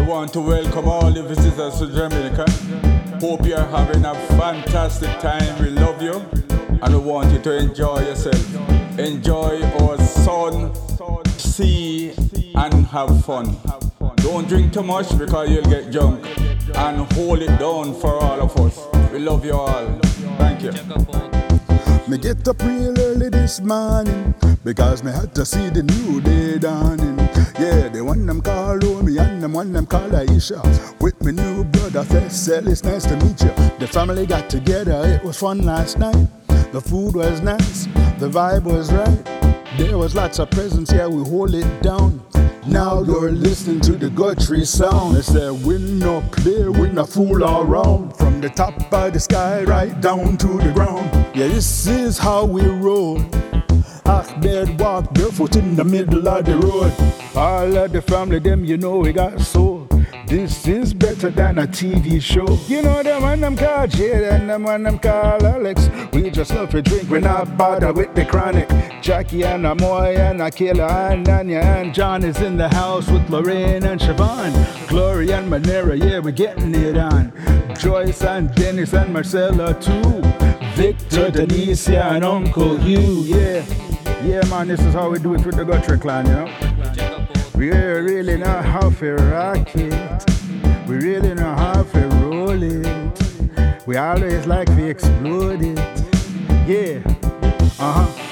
want to welcome all the visitors to Jamaica. Hope you're having a fantastic time. We love you and we want you to enjoy yourself. Enjoy our sun, sea, and have fun. Don't drink too much because you'll get drunk. And hold it down for all of us. We love you all. Thank you. Me get up real early this morning because me had to see the new day dawning. Yeah, the one them call Romy and the one them call Aisha. With me new brother Fessel, it's nice to meet you. The family got together, it was fun last night. The food was nice, the vibe was right. There was lots of presents, yeah, we hold it down. Now you're listening to the Guthrie sound. They say we no play, we no fool around. From the top of the sky right down to the ground. Yeah, this is how we roll. Ahmed walk barefoot in the middle of the road. All of the family, them you know we got soul. This is better than a TV show. You know them and them call Jade and them and them call Alex. We just love to drink, we're not bothered with the chronic. Jackie and Amoy and Akela and Nanya and John is in the house with Lorraine and Siobhan. Gloria and Manera, yeah, we're getting it on. Joyce and Dennis and Marcella too. Victor, Denise, yeah, and Uncle Hugh, yeah. Yeah, man, this is how we do it with the Guthrie clan, you know. We really know how to rock it. We really know how to roll it. We always like to explode it. Yeah,